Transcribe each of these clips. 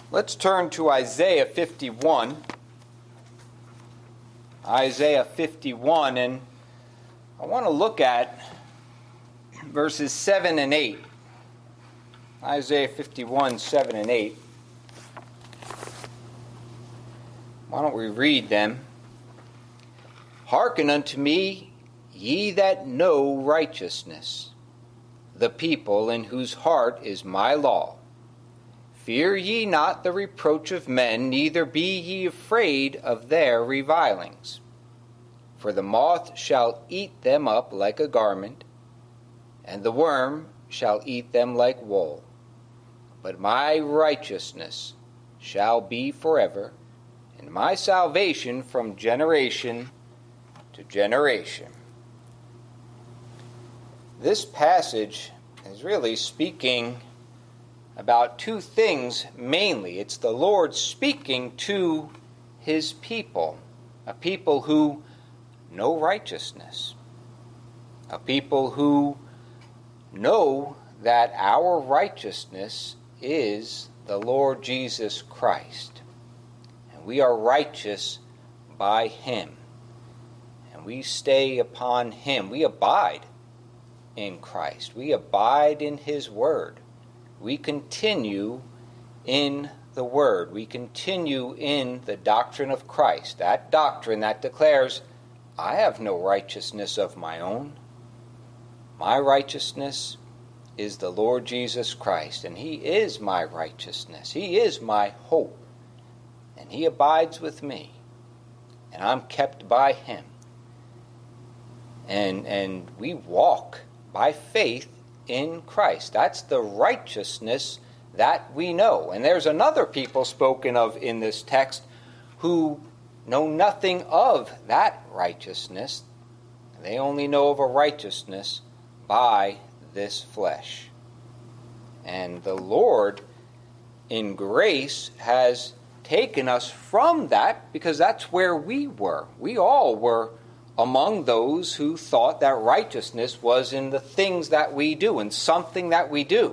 Let's turn to Isaiah 51. Isaiah 51, and I want to look at verses 7 and 8. Isaiah 51, 7 and 8. Why don't we read them? Hearken unto me, ye that know righteousness, the people in whose heart is my law. Fear ye not the reproach of men, neither be ye afraid of their revilings. For the moth shall eat them up like a garment, and the worm shall eat them like wool. But my righteousness shall be forever, and my salvation from generation to generation. This passage is really speaking about two things mainly. It's the Lord speaking to his people, a people who know righteousness, a people who know that our righteousness is the Lord Jesus Christ, and we are righteous by him, and we stay upon him. We abide in Christ. We abide in his word. We continue in the word. We continue in the doctrine of Christ, that doctrine that declares, I have no righteousness of my own. My righteousness is the Lord Jesus Christ, and he is my righteousness. He is my hope, and he abides with me, and I'm kept by him. And we walk by faith in Christ. That's the righteousness that we know. And there's another people spoken of in this text who know nothing of that righteousness. They only know of a righteousness by this flesh. And the Lord, in grace, has taken us from that, because that's where we were. We all were among those who thought that righteousness was in the things that we do, in something that we do.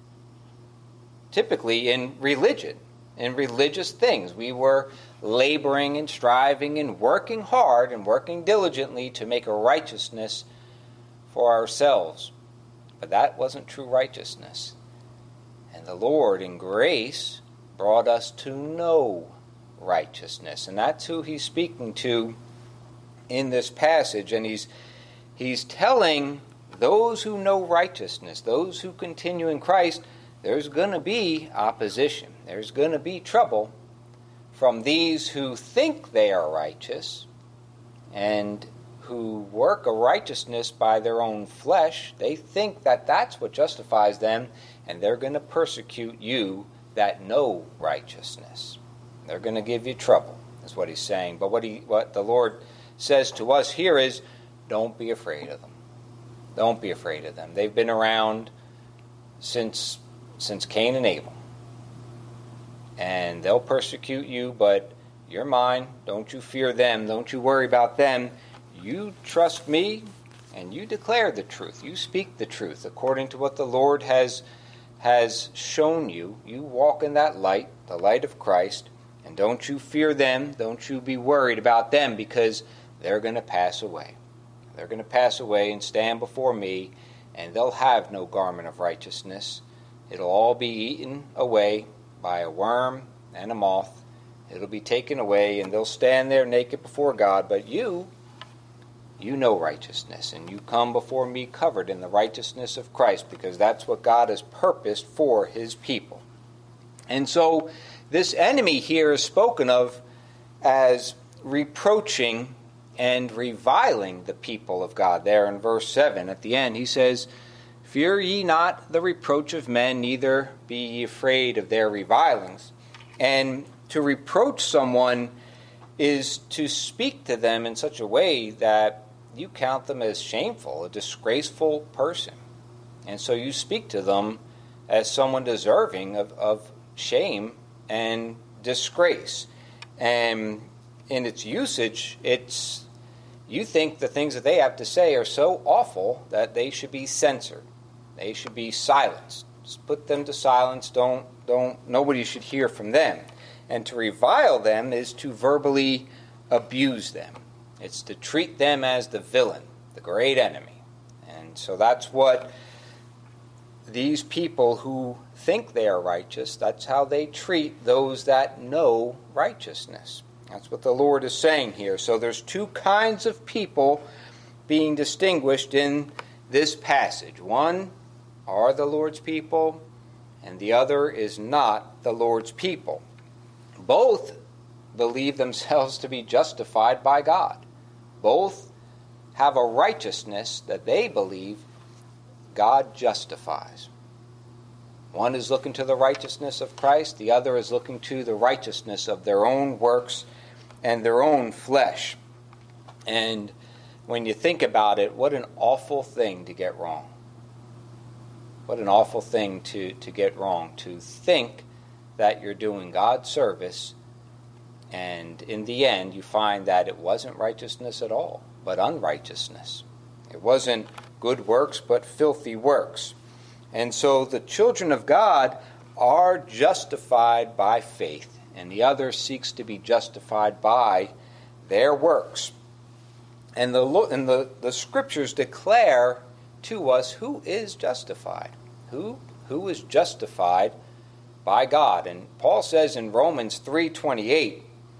Typically in religion, in religious things. We were laboring and striving and working hard and working diligently to make a righteousness for ourselves. But that wasn't true righteousness. And the Lord, in grace, brought us to know righteousness. And that's who he's speaking to in this passage. And he's telling those who know righteousness, those who continue in Christ, there's going to be opposition. There's going to be trouble from these who think they are righteous and who work a righteousness by their own flesh. They think that that's what justifies them, and they're going to persecute you that know righteousness. They're going to give you trouble, is what he's saying. But what the Lord says to us here is, don't be afraid of them. Don't be afraid of them. They've been around since Cain and Abel. And they'll persecute you, but you're mine. Don't you fear them. Don't you worry about them. You trust me, and you declare the truth. You speak the truth according to what the Lord has shown you. You walk in that light, the light of Christ, and don't you fear them. Don't you be worried about them, because they're going to pass away. They're going to pass away and stand before me, and they'll have no garment of righteousness. It'll all be eaten away by a worm and a moth. It'll be taken away, and they'll stand there naked before God. But you know righteousness, and you come before me covered in the righteousness of Christ, because that's what God has purposed for his people. And so this enemy here is spoken of as reproaching and reviling the people of God. There in verse 7 at the end, he says, Fear ye not the reproach of men, neither be ye afraid of their revilings. And to reproach someone is to speak to them in such a way that you count them as shameful, a disgraceful person. And so you speak to them as someone deserving of shame and disgrace. And in its usage, you think the things that they have to say are so awful that they should be censored. They should be silenced. Just put them to silence. Nobody should hear from them. And to revile them is to verbally abuse them. It's to treat them as the villain, the great enemy. And so that's what these people who think they are righteous, that's how they treat those that know righteousness. That's what the Lord is saying here. So there's two kinds of people being distinguished in this passage. One are the Lord's people, and the other is not the Lord's people. Both believe themselves to be justified by God. Both have a righteousness that they believe God justifies. One is looking to the righteousness of Christ, the other is looking to the righteousness of their own works and their own flesh. And when you think about it, what an awful thing to get wrong. What an awful thing to get wrong, to think that you're doing God's service, and in the end you find that it wasn't righteousness at all, but unrighteousness. It wasn't good works, but filthy works. And so the children of God are justified by faith, and the other seeks to be justified by their works. And the Scriptures declare to us who is justified, who is justified by God. And Paul says in Romans 3:28,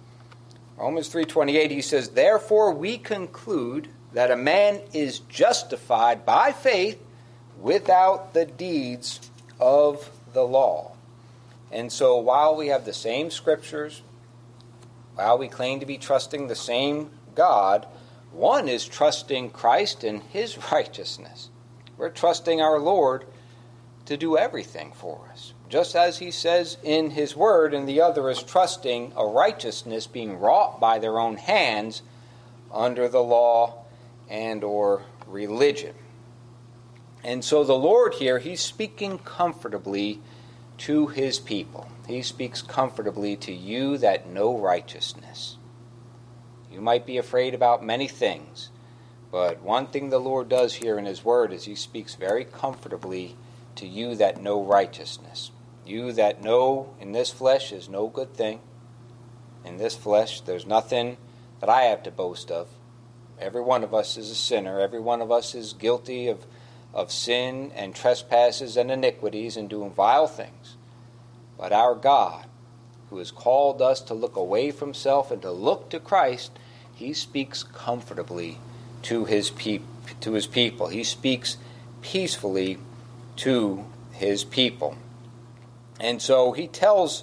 he says, "Therefore we conclude that a man is justified by faith without the deeds of the law." And so while we have the same Scriptures, while we claim to be trusting the same God, one is trusting Christ and His righteousness. We're trusting our Lord to do everything for us, just as He says in His Word, and the other is trusting a righteousness being wrought by their own hands under the law and or religion. And so the Lord here, He's speaking comfortably to His people. He speaks comfortably to you that know righteousness. You might be afraid about many things, but one thing the Lord does here in His Word is He speaks very comfortably to you that know righteousness. You that know in this flesh is no good thing. In this flesh there's nothing that I have to boast of. Every one of us is a sinner. Every one of us is guilty of sin and trespasses and iniquities and doing vile things. But our God, who has called us to look away from self and to look to Christ, He speaks comfortably to His people. He speaks peacefully to His people. And so He tells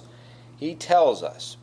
us,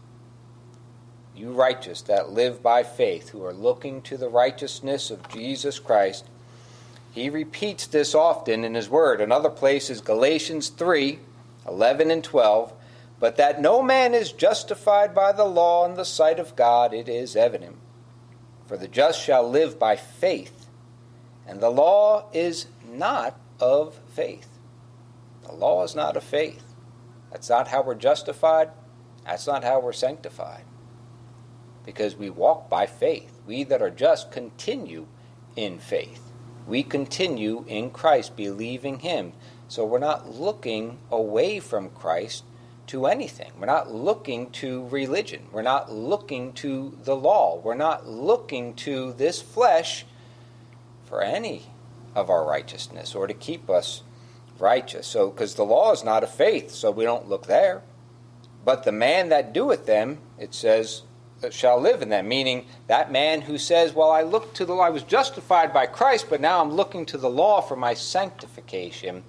you righteous that live by faith, who are looking to the righteousness of Jesus Christ. He repeats this often in His Word. Another place is Galatians 3:11 and 12. But that no man is justified by the law in the sight of God, it is evident. For the just shall live by faith, and the law is not of faith. The law is not of faith. That's not how we're justified. That's not how we're sanctified. Because we walk by faith. We that are just continue in faith. We continue in Christ, believing Him. So we're not looking away from Christ to anything. We're not looking to religion. We're not looking to the law. We're not looking to this flesh for any of our righteousness or to keep us righteous. So, because the law is not of faith, so we don't look there. But the man that doeth them, it says, shall live in them. Meaning that man who says, well, I look to the law, I was justified by Christ, but now I'm looking to the law for my sanctification.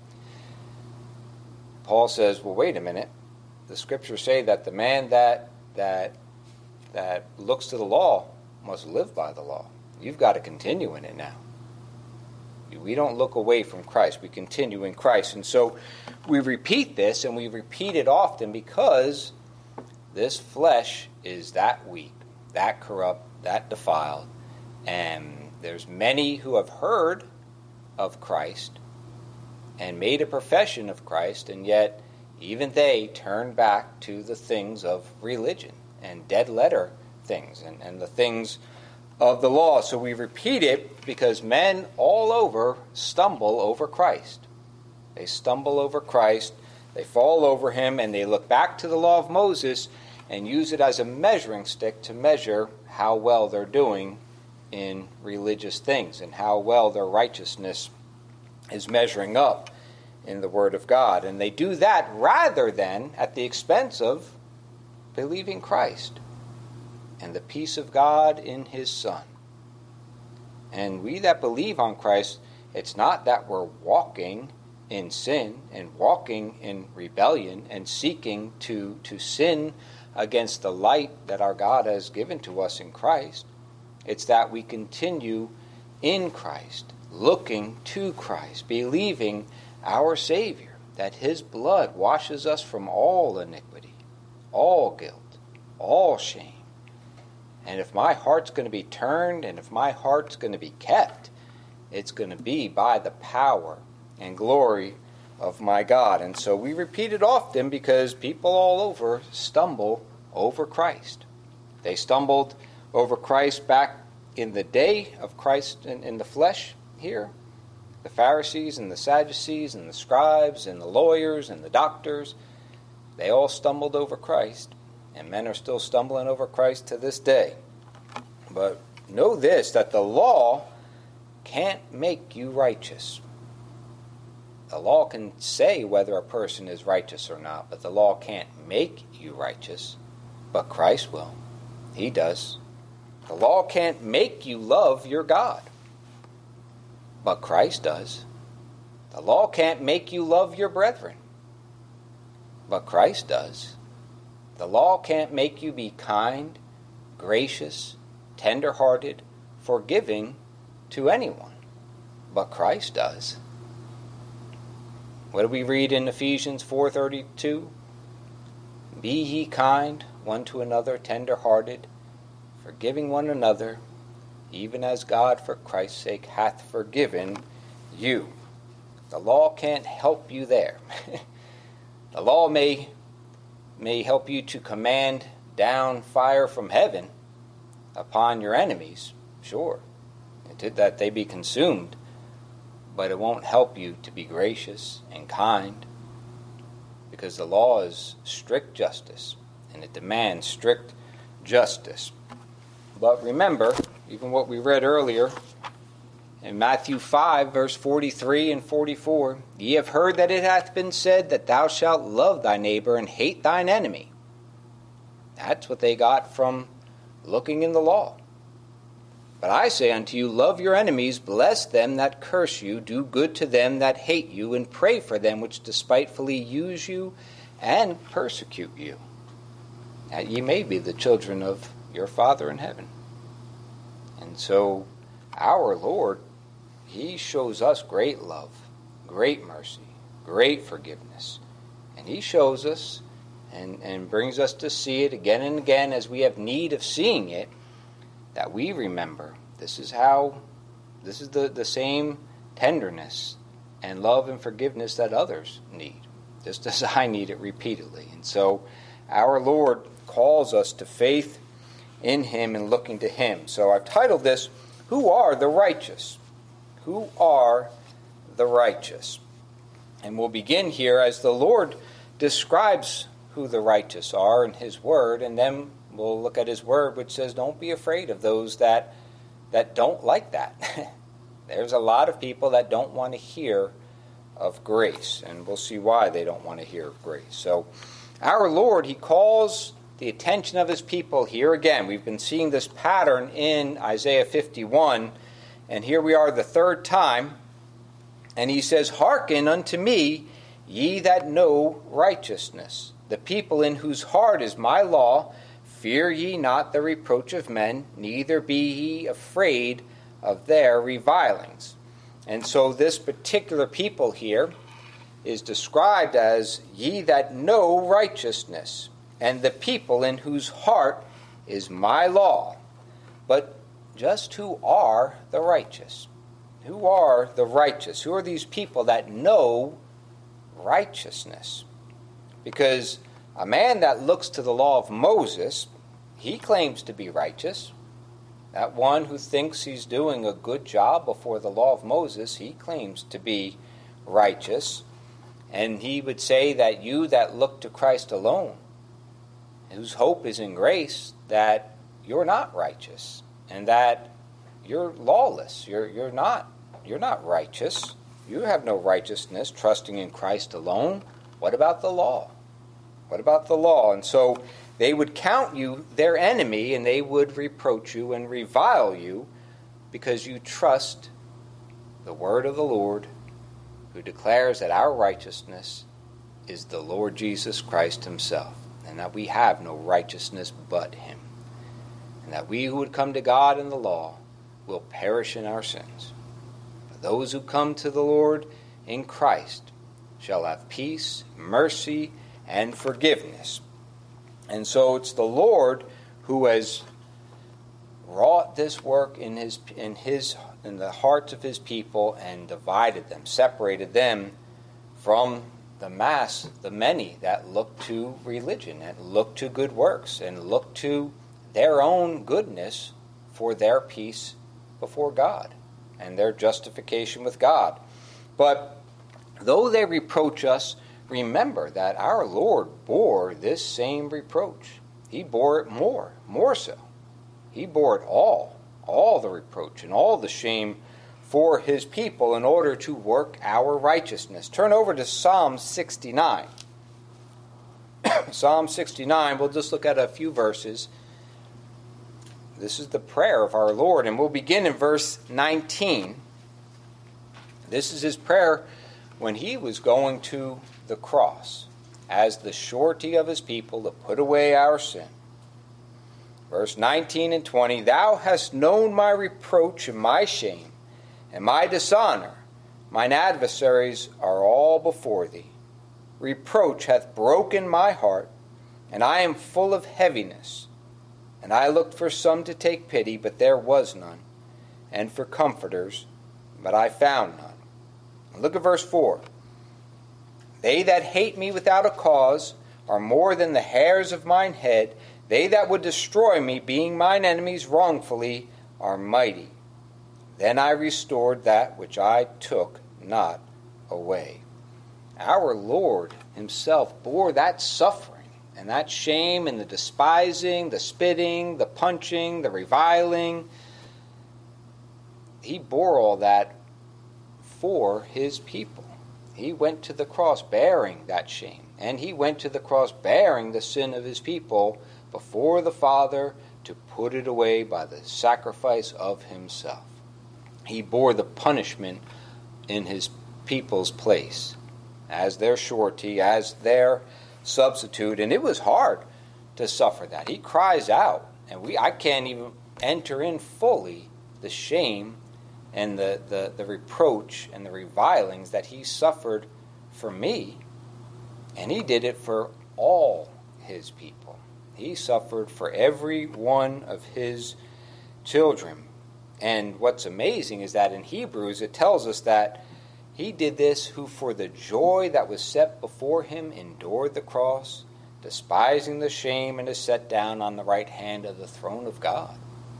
Paul says, well, wait a minute. The Scriptures say that the man that looks to the law must live by the law. You've got to continue in it now. We don't look away from Christ. We continue in Christ. And so we repeat this, and we repeat it often because this flesh is that weak, that corrupt, that defiled. And there's many who have heard of Christ and made a profession of Christ, and yet even they turn back to the things of religion and dead letter things and the things of the law. So we repeat it because men all over stumble over Christ. They stumble over Christ, they fall over him, and they look back to the law of Moses and use it as a measuring stick to measure how well they're doing in religious things and how well their righteousness is measuring up in the Word of God. And they do that rather than at the expense of believing Christ and the peace of God in his Son. And we that believe on Christ, it's not that we're walking in sin and walking in rebellion and seeking to sin against the light that our God has given to us in Christ. It's that we continue in Christ, looking to Christ, believing our Savior, that his blood washes us from all iniquity, all guilt, all shame. And if my heart's going to be turned and if my heart's going to be kept, it's going to be by the power and glory of my God. And so we repeat it often because people all over stumble over Christ. They stumbled over Christ back in the day of Christ in the flesh here. The Pharisees and the Sadducees and the scribes and the lawyers and the doctors, they all stumbled over Christ. And men are still stumbling over Christ to this day. But know this, that the law can't make you righteous. The law can say whether a person is righteous or not, but the law can't make you righteous. But Christ will. He does. The law can't make you love your God. But Christ does. The law can't make you love your brethren. But Christ does. The law can't make you be kind, gracious, tender-hearted, forgiving to anyone. But Christ does. What do we read in Ephesians 4:32? Be ye kind one to another, tender-hearted, forgiving one another, even as God for Christ's sake hath forgiven you. The law can't help you there. The law may help you to command down fire from heaven upon your enemies, sure, that they be consumed, but it won't help you to be gracious and kind, because the law is strict justice, and it demands strict justice. But remember, even what we read earlier in Matthew 5, verse 43 and 44, ye have heard that it hath been said that thou shalt love thy neighbor and hate thine enemy. That's what they got from looking in the law. But I say unto you, love your enemies, bless them that curse you, do good to them that hate you, and pray for them which despitefully use you and persecute you, that ye may be the children of your Father in heaven. And so our Lord, he shows us great love, great mercy, great forgiveness. And he shows us and brings us to see it again and again as we have need of seeing it, that we remember this is the same tenderness and love and forgiveness that others need, just as I need it repeatedly. And so our Lord calls us to faith in him and looking to him. So I've titled this, Who Are the Righteous? Who are the righteous? And we'll begin here as the Lord describes who the righteous are in his word, and then we'll look at his word, which says don't be afraid of those that don't like that. There's a lot of people that don't want to hear of grace, and we'll see why they don't want to hear of grace. So our Lord, he calls the attention of his people here again. We've been seeing this pattern in Isaiah 51, and here we are the third time, and he says, Hearken unto me, ye that know righteousness, the people in whose heart is my law. Fear ye not the reproach of men, neither be ye afraid of their revilings. And so this particular people here is described as ye that know righteousness, and the people in whose heart is my law. But just who are the righteous? Who are the righteous? Who are these people that know righteousness? Because a man that looks to the law of Moses, he claims to be righteous. That one who thinks he's doing a good job before the law of Moses, he claims to be righteous. And he would say that you that look to Christ alone, whose hope is in grace, that you're not righteous and that you're lawless. You're not righteous. You have no righteousness trusting in Christ alone. What about the law? What about the law? And so they would count you their enemy, and they would reproach you and revile you because you trust the word of the Lord, who declares that our righteousness is the Lord Jesus Christ himself, and that we have no righteousness but him, and that we who would come to God in the law will perish in our sins. But those who come to the Lord in Christ shall have peace, mercy, and forgiveness. And so it's the Lord who has wrought this work in the hearts of his people and divided them, separated them from the mass, the many that look to religion and look to good works and look to their own goodness for their peace before God and their justification with God. But though they reproach us, remember that our Lord bore this same reproach. He bore it more so. He bore it all the reproach and all the shame for his people in order to work our righteousness. Turn over to Psalm 69. Psalm 69, we'll just look at a few verses. This is the prayer of our Lord, and we'll begin in verse 19. This is his prayer when he was going to the cross as the surety of his people to put away our sin. Verse 19 and 20, Thou hast known my reproach and my shame, and my dishonor. Mine adversaries are all before thee. Reproach hath broken my heart, and I am full of heaviness. And I looked for some to take pity, but there was none, and for comforters, but I found none. And look at verse 4. They that hate me without a cause are more than the hairs of mine head. They that would destroy me, being mine enemies wrongfully, are mighty. Then I restored that which I took not away. Our Lord himself bore that suffering and that shame and the despising, the spitting, the punching, the reviling. He bore all that for his people. He went to the cross bearing that shame, and he went to the cross bearing the sin of his people before the Father to put it away by the sacrifice of himself. He bore the punishment in his people's place as their surety, as their substitute, and it was hard to suffer that. He cries out, and I can't even enter in fully the shame and the reproach and the revilings that he suffered for me, and he did it for all his people. He suffered for every one of his children. And what's amazing is that in Hebrews it tells us that he did this who for the joy that was set before him endured the cross, despising the shame, and is set down on the right hand of the throne of God.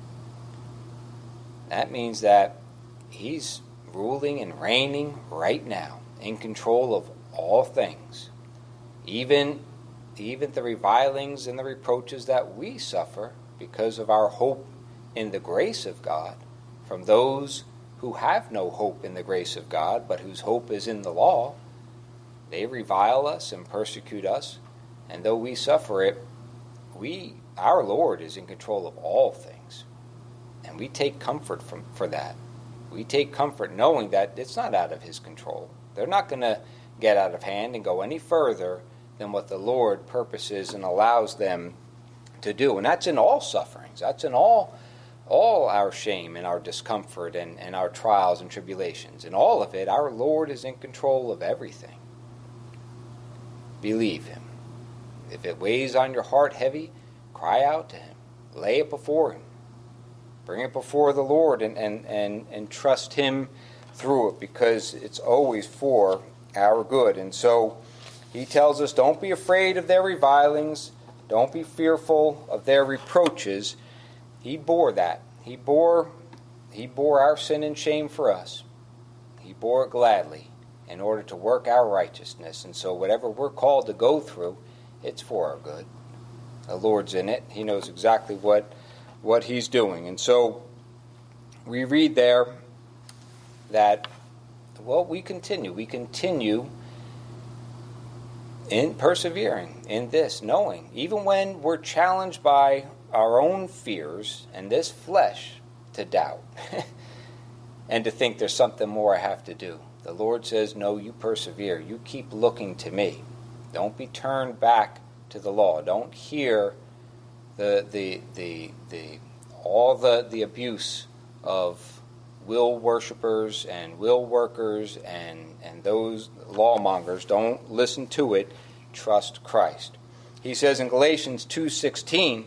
That means that he's ruling and reigning right now, in control of all things, even the revilings and the reproaches that we suffer because of our hope in the grace of God from those who have no hope in the grace of God, but whose hope is in the law. They revile us and persecute us, and though we suffer it, our Lord is in control of all things, and we take comfort for that. We take comfort knowing that it's not out of his control. They're not going to get out of hand and go any further than what the Lord purposes and allows them to do. And that's in all sufferings. That's in all our shame and our discomfort and our trials and tribulations. In all of it, our Lord is in control of everything. Believe him. If it weighs on your heart heavy, cry out to him. Lay it before him. Bring it before the Lord and trust him through it, because it's always for our good. And so he tells us, don't be afraid of their revilings. Don't be fearful of their reproaches. He bore that. He bore our sin and shame for us. He bore it gladly. in order to work our righteousness. And so whatever we're called to go through, it's for our good. The Lord's in it. He knows exactly what he's doing. And so we read there that, well, we continue. We continue in persevering in this, knowing, even when we're challenged by our own fears and this flesh to doubt and to think there's something more I have to do. The Lord says, no, you persevere. You keep looking to me. Don't be turned back to the law. Don't hear all the abuse of will worshipers and will workers and those lawmongers. Don't listen to it. Trust Christ. He says in Galatians 2:16,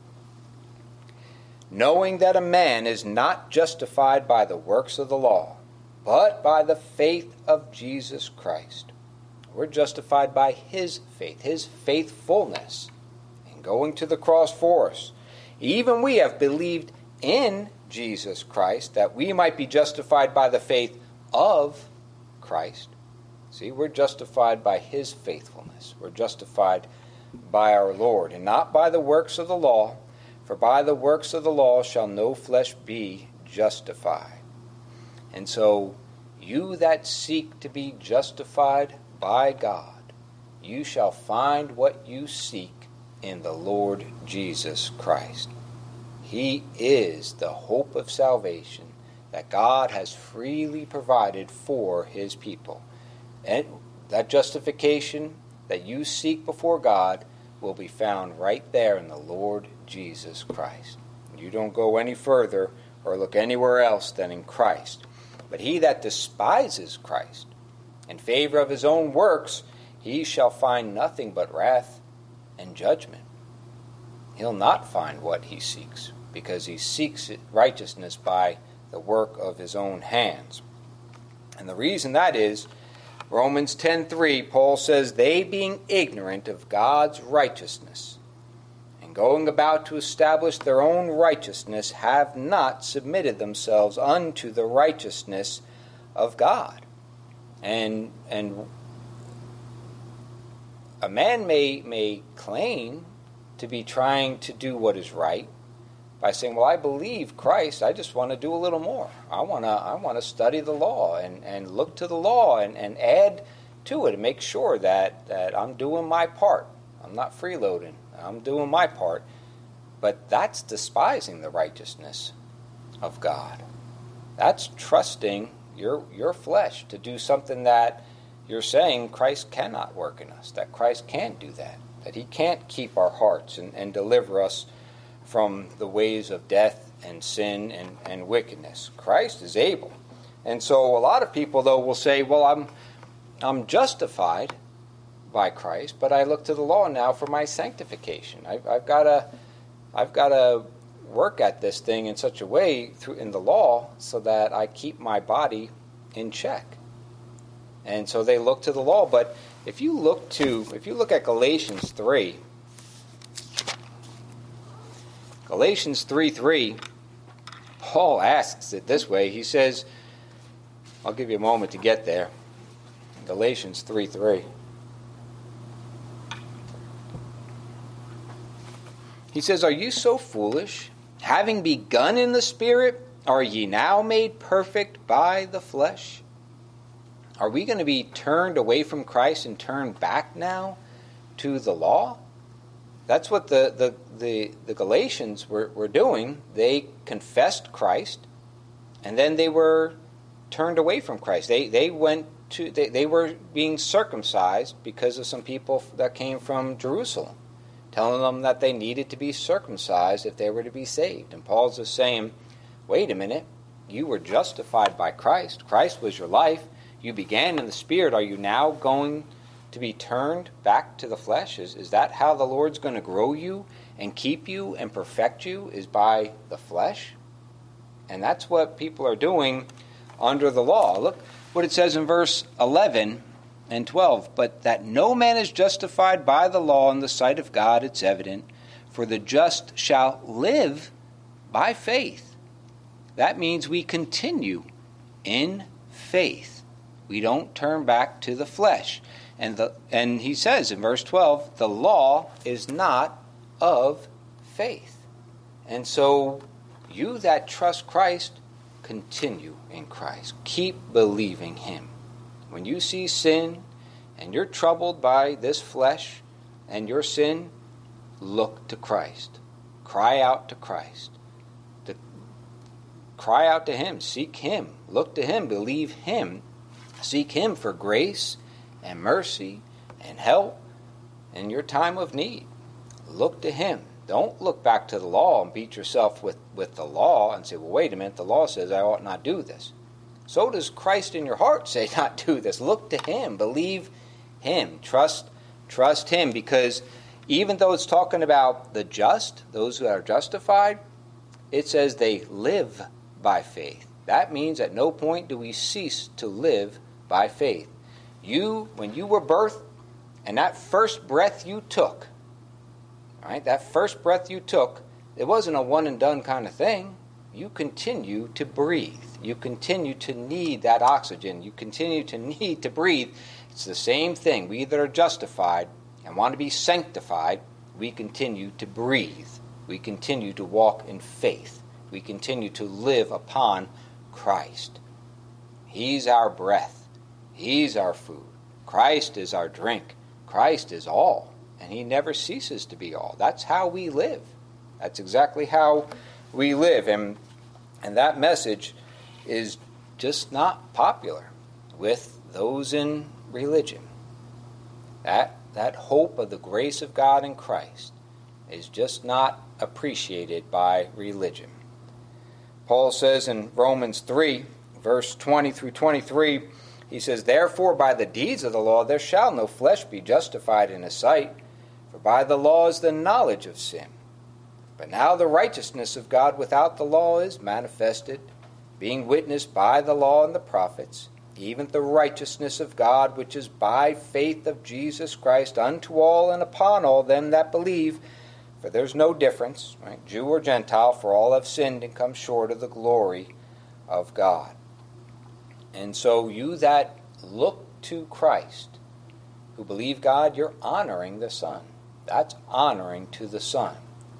knowing that a man is not justified by the works of the law, but by the faith of Jesus Christ. We're justified by his faith, his faithfulness in going to the cross for us. Even we have believed in Jesus Christ, that we might be justified by the faith of Christ. See, we're justified by his faithfulness. We're justified by our Lord, and not by the works of the law, for by the works of the law shall no flesh be justified. And so, you that seek to be justified by God, you shall find what you seek in the Lord Jesus Christ. He is the hope of salvation that God has freely provided for his people. And that justification that you seek before God will be found right there in the Lord Jesus Christ. You don't go any further or look anywhere else than in Christ. But he that despises Christ in favor of his own works, he shall find nothing but wrath and judgment. He'll not find what he seeks, because he seeks righteousness by the work of his own hands. And the reason that is, Romans 10:3, Paul says, they being ignorant of God's righteousness, and going about to establish their own righteousness, have not submitted themselves unto the righteousness of God. And a man may claim to be trying to do what is right by saying, well, I believe Christ, I just want to do a little more. I want to study the law and look to the law and add to it and make sure that I'm doing my part. I'm not freeloading. I'm doing my part. But that's despising the righteousness of God. That's trusting your flesh to do something that you're saying Christ cannot work in us, that Christ can't do that he can't keep our hearts and deliver us from the ways of death and sin and wickedness. Christ is able. And so a lot of people, though, will say, well, I'm justified by Christ, but I look to the law now for my sanctification. I've got to work at this thing in such a way in the law so that I keep my body in check. And so they look to the law. But if you look at Galatians 3, Galatians 3:3, Paul asks it this way. He says, I'll give you a moment to get there. Galatians 3:3. He says, are you so foolish? Having begun in the Spirit, are ye now made perfect by the flesh? Are we going to be turned away from Christ and turned back now to the law? That's what the Galatians were doing. They confessed Christ, and then they were turned away from Christ. They were being circumcised because of some people that came from Jerusalem, telling them that they needed to be circumcised if they were to be saved. And Paul's just saying, wait a minute, you were justified by Christ. Christ was your life. You began in the Spirit. Are you now going to be turned back to the flesh? Is that how the Lord's going to grow you and keep you and perfect you, is by the flesh? And that's what people are doing under the law. Look what it says in verse 11 and 12. But that no man is justified by the law in the sight of God, it's evident. For the just shall live by faith. That means we continue in faith. We don't turn back to the flesh. And he says in verse 12, the law is not of faith. And so you that trust Christ, continue in Christ. Keep believing him. When you see sin and you're troubled by this flesh and your sin, look to Christ. Cry out to Christ. Cry out to him. Seek him. Look to him. Believe him. Seek him for grace and mercy and help in your time of need. Look to him. Don't look back to the law and beat yourself with the law and say, well, wait a minute, the law says I ought not do this. So does Christ in your heart say not do this. Look to him. Believe him. Trust him, because even though it's talking about the just, those who are justified, it says they live by faith. That means at no point do we cease to live by faith. You, when you were birthed, and that first breath you took, right? That first breath you took, it wasn't a one and done kind of thing. You continue to breathe. You continue to need that oxygen. You continue to need to breathe. It's the same thing. We that are justified and want to be sanctified, we continue to breathe. We continue to walk in faith. We continue to live upon Christ. He's our breath. He's our food. Christ is our drink. Christ is all. And he never ceases to be all. That's how we live. That's exactly how we live. And that message is just not popular with those in religion. That hope of the grace of God in Christ is just not appreciated by religion. Paul says in Romans 3, verse 20 through 23, he says, therefore by the deeds of the law there shall no flesh be justified in his sight, for by the law is the knowledge of sin. But now the righteousness of God without the law is manifested, being witnessed by the law and the prophets, even the righteousness of God which is by faith of Jesus Christ unto all and upon all them that believe. For there's no difference, right, Jew or Gentile, for all have sinned and come short of the glory of God. And so you that look to Christ, who believe God, you're honoring the Son. That's honoring to the Son.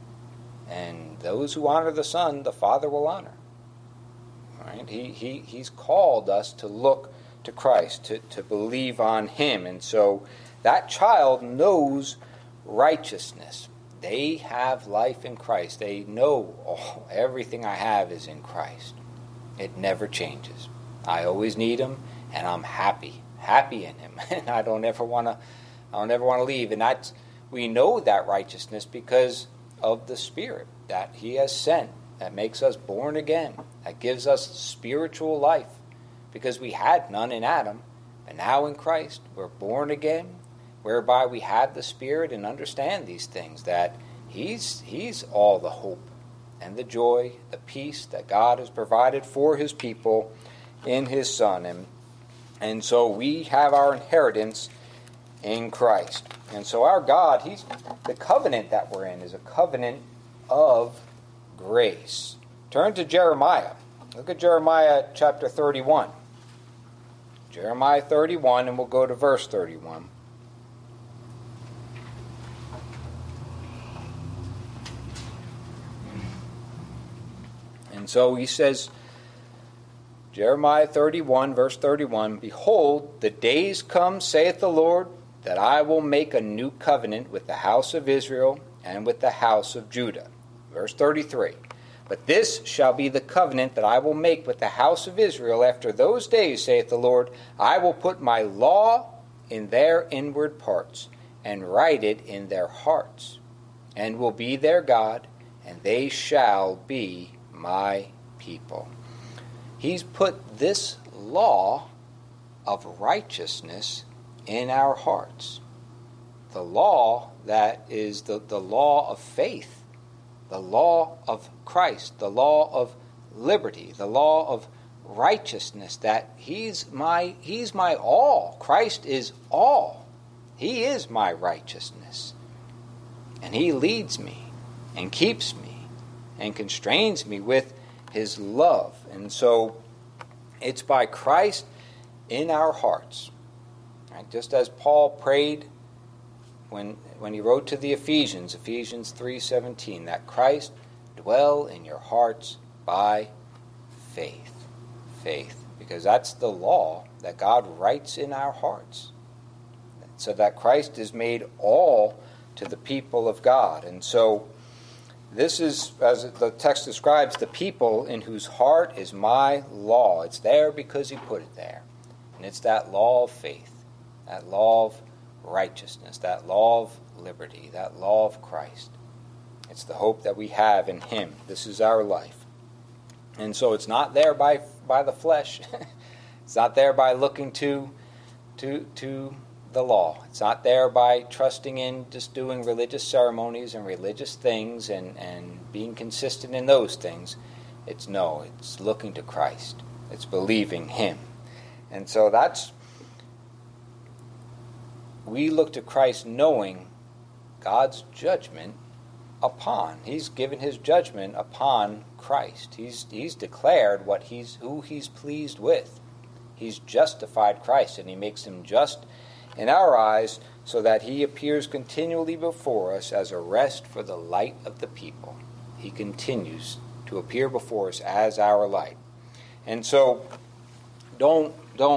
And those who honor the Son, the Father will honor. Right? He's called us to look to Christ, to believe on him. And so that child knows righteousness. They have life in Christ. They know everything I have is in Christ. It never changes. I always need him, and I'm happy in him, and I don't ever want to leave. And we know that righteousness because of the Spirit that he has sent, that makes us born again, that gives us spiritual life, because we had none in Adam, and now in Christ we're born again, whereby we have the Spirit and understand these things, that he's all the hope and the joy, the peace that God has provided for his people in his Son. And so we have our inheritance in Christ. And so our God, the covenant that we're in is a covenant of grace. Turn to Jeremiah. Look at Jeremiah chapter 31. Jeremiah 31, and we'll go to verse 31. And so he says, Jeremiah 31, verse 31, behold, the days come, saith the Lord, that I will make a new covenant with the house of Israel and with the house of Judah. Verse 33, but this shall be the covenant that I will make with the house of Israel after those days, saith the Lord, I will put my law in their inward parts, and write it in their hearts, and will be their God, and they shall be my people. He's put this law of righteousness in our hearts. The law that is the law of faith, the law of Christ, the law of liberty, the law of righteousness, that he's my all. Christ is all. He is my righteousness. And he leads me and keeps me and constrains me with his love. And so it's by Christ in our hearts. Right? Just as Paul prayed when he wrote to the Ephesians 3:17, that Christ dwell in your hearts by faith. Faith. Because that's the law that God writes in our hearts. So that Christ is made all to the people of God. And so this is, as the text describes, the people in whose heart is my law. It's there because he put it there. And it's that law of faith, that law of righteousness, that law of liberty, that law of Christ. It's the hope that we have in him. This is our life. And so it's not there by the flesh. It's not there by looking to the law. It's not there by trusting in just doing religious ceremonies and religious things and being consistent in those things. It's looking to Christ. It's believing him. And so we look to Christ knowing God's judgment upon. He's given his judgment upon Christ. He's declared who he's pleased with. He's justified Christ, and he makes him just in our eyes, so that he appears continually before us as a rest for the light of the people. He continues to appear before us as our light. And so don't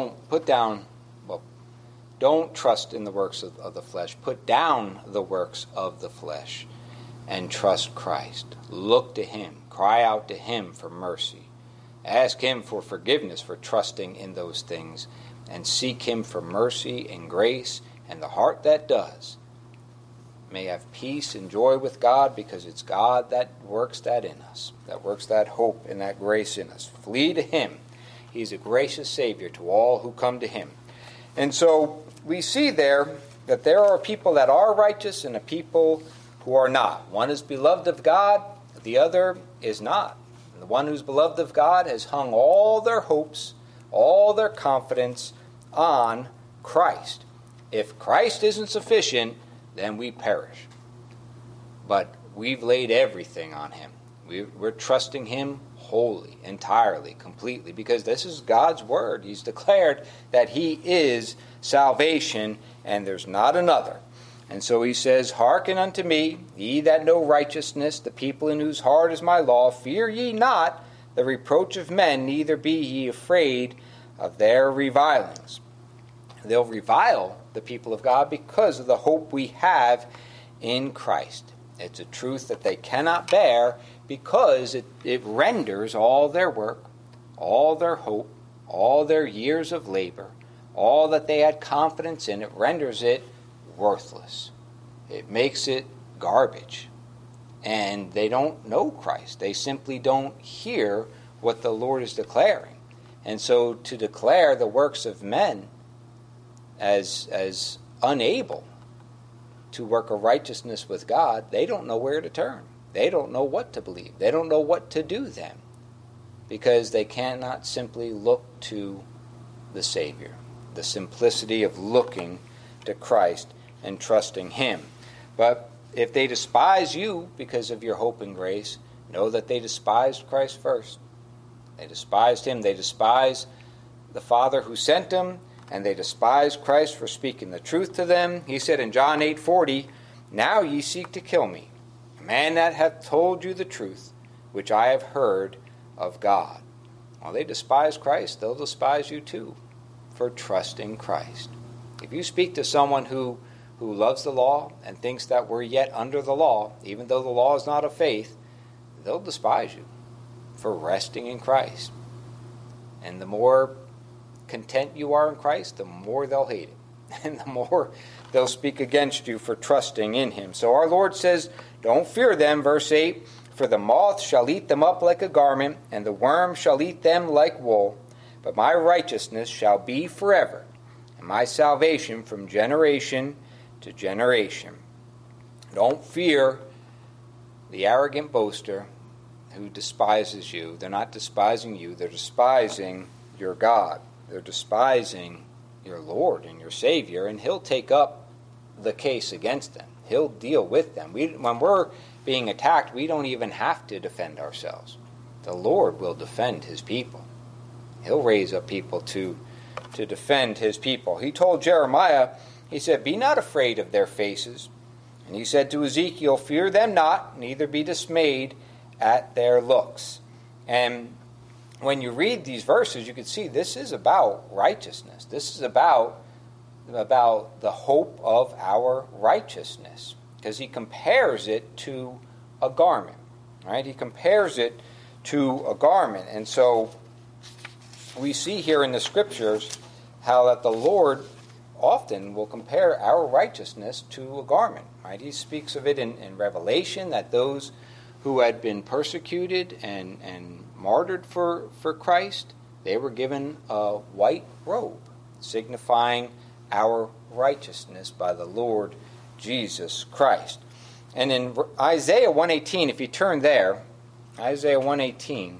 trust in the works of the flesh. Put down the works of the flesh and trust Christ. Look to him. Cry out to him for mercy. Ask him for forgiveness for trusting in those things, and seek him for mercy and grace, and the heart that does may have peace and joy with God, because it's God that works that in us, that works that hope and that grace in us. Flee to him. He's a gracious Savior to all who come to him. And so we see there that there are people that are righteous and a people who are not. One is beloved of God, the other is not. And the one who's beloved of God has hung all their hopes, all their confidence on Christ. If Christ isn't sufficient, then we perish. But we've laid everything on him. We're trusting him wholly, entirely, completely, because this is God's word. He's declared that he is salvation, and there's not another. And so he says, hearken unto me, ye that know righteousness, the people in whose heart is my law. Fear ye not the reproach of men, neither be ye afraid of their revilings. They'll revile the people of God because of the hope we have in Christ. It's a truth that they cannot bear, because it renders all their work, all their hope, all their years of labor, all that they had confidence in, it renders it worthless. It makes it garbage. And they don't know Christ. They simply don't hear what the Lord is declaring. And so to declare the works of men as unable to work a righteousness with God, they don't know where to turn. They don't know what to believe. They don't know what to do then, because they cannot simply look to the Savior. The simplicity of looking to Christ and trusting him. But if they despise you because of your hope and grace, know that they despised Christ first. They despised him. They despised the Father who sent him, and they despised Christ for speaking the truth to them. He said in John 8:40, now ye seek to kill me, a man that hath told you the truth, which I have heard of God. Well, they despise Christ. They'll despise you too for trusting Christ. If you speak to someone who loves the law and thinks that we're yet under the law, even though the law is not of faith, they'll despise you for resting in Christ. And the more content you are in Christ, the more they'll hate it. And the more they'll speak against you for trusting in him. So our Lord says, don't fear them, verse 8, for the moth shall eat them up like a garment, and the worm shall eat them like wool. But my righteousness shall be forever, and my salvation from generation to generation. Don't fear the arrogant boaster who despises you. They're not despising you. They're despising your God. They're despising your Lord and your Savior, and he'll take up the case against them. He'll deal with them. When we're being attacked, we don't even have to defend ourselves. The Lord will defend his people. He'll raise up people to to defend his people. He told Jeremiah, he said, "Be not afraid of their faces." And he said to Ezekiel, "Fear them not, neither be dismayed at their looks." And when you read these verses, you can see this is about righteousness. This is about the hope of our righteousness, because he compares it to a garment, right? He compares it to a garment. And so we see here in the scriptures how that the Lord often will compare our righteousness to a garment, right? He speaks of it in Revelation, that those who had been persecuted and martyred for Christ, they were given a white robe, signifying our righteousness by the Lord Jesus Christ. And in Isaiah 118, if you turn there, Isaiah 118,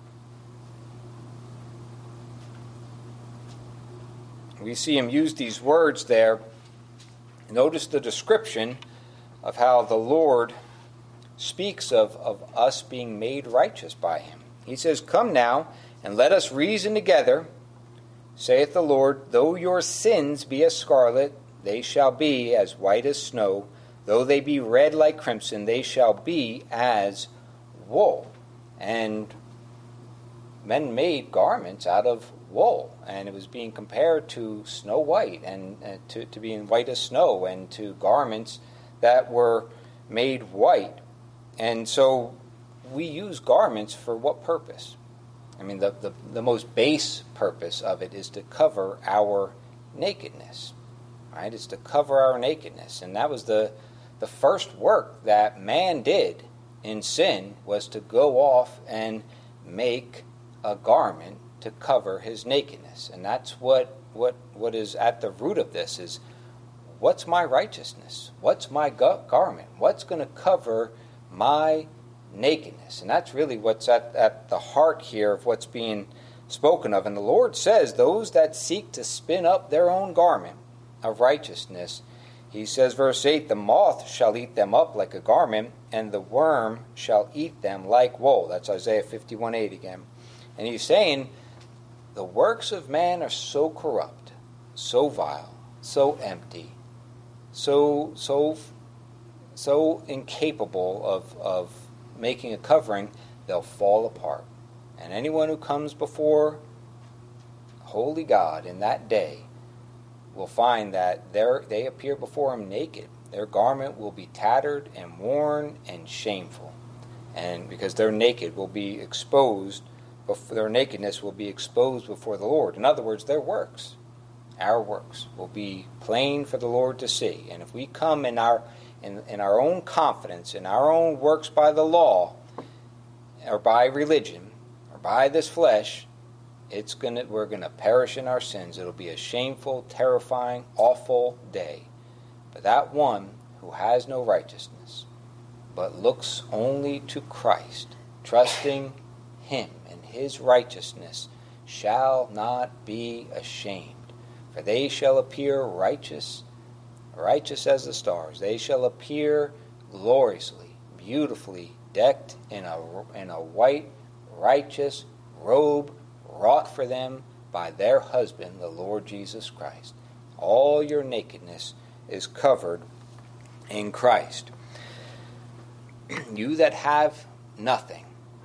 we see him use these words there. Notice the description of how the Lord speaks of us being made righteous by him. He says, "Come now, and let us reason together, saith the Lord, though your sins be as scarlet, they shall be as white as snow. Though they be red like crimson, they shall be as wool." And men made garments out of wool, and it was being compared to snow white, and to being white as snow, and to garments that were made white. And so we use garments for what purpose? I mean, the most base purpose of it is to cover our nakedness, right? It's to cover our nakedness. And that was the first work that man did in sin, was to go off and make a garment to cover his nakedness. And that's what is at the root of this is, what's my righteousness? What's my garment? What's going to cover my nakedness? And that's really what's at the heart here of what's being spoken of. And the Lord says, those that seek to spin up their own garment of righteousness, he says, verse 8, "The moth shall eat them up like a garment, and the worm shall eat them like wool." That's Isaiah 51:8 again. And he's saying, the works of man are so corrupt, so vile, so empty, so incapable of making a covering, they'll fall apart. And anyone who comes before holy God in that day will find that they appear before him naked. Their garment will be tattered and worn and shameful. And because their nakedness will be exposed before the Lord. In other words, their works, our works, will be plain for the Lord to see. And if we come in our own confidence, in our own works by the law, or by religion, or by this flesh, we're going to perish in our sins. It'll be a shameful, terrifying, awful day. But that one who has no righteousness, but looks only to Christ, trusting him and his righteousness, shall not be ashamed. For they shall appear righteous as the stars. They shall appear gloriously, beautifully decked in a white, righteous robe, wrought for them by their husband, the Lord Jesus Christ. All your nakedness is covered in Christ. You that have nothing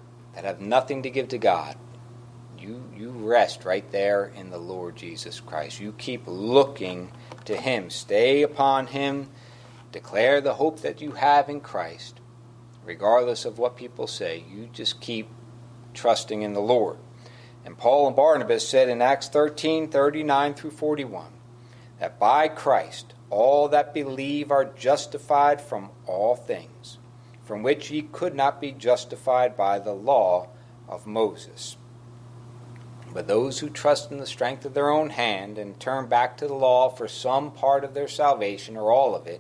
to give to God, you rest right there in the Lord Jesus Christ. You keep looking to him. Stay upon him. Declare the hope that you have in Christ. Regardless of what people say, you just keep trusting in the Lord. And Paul and Barnabas said in Acts 13:39-41, that by Christ all that believe are justified from all things, from which ye could not be justified by the law of Moses. But those who trust in the strength of their own hand and turn back to the law for some part of their salvation, or all of it,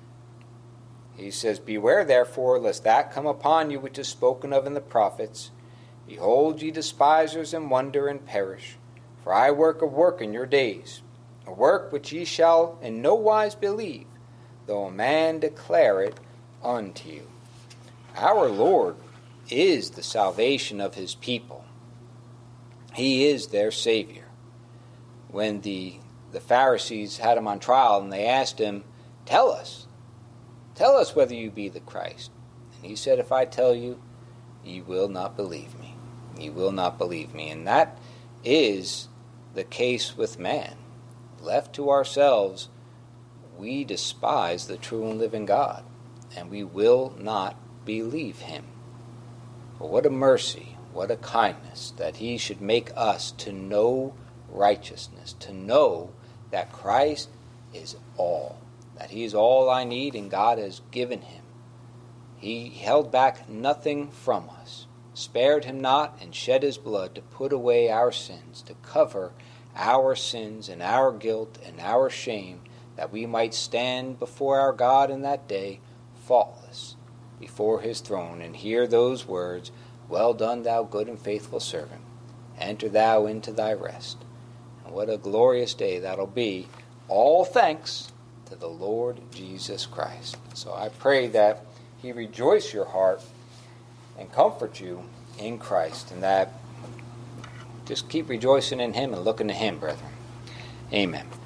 he says, "Beware therefore, lest that come upon you which is spoken of in the prophets. Behold, ye despisers, and wonder, and perish. For I work a work in your days, a work which ye shall in no wise believe, though a man declare it unto you." Our Lord is the salvation of his people. He is their Savior. when the Pharisees had him on trial and they asked him, tell us whether you be the Christ. And he said, if I tell you, you will not believe me. You will not believe me. And that is the case with man. Left to ourselves, we despise the true and living God, and we will not believe him. But what a mercy, what a kindness that he should make us to know righteousness, to know that Christ is all, that he is all I need and God has given him. He held back nothing from us, spared him not, and shed his blood to put away our sins, to cover our sins and our guilt and our shame, that we might stand before our God in that day faultless before his throne and hear those words, well done, thou good and faithful servant. Enter thou into thy rest. And what a glorious day that'll be, all thanks to the Lord Jesus Christ. So I pray that he rejoice your heart and comfort you in Christ, and that just keep rejoicing in him and looking to him, brethren. Amen.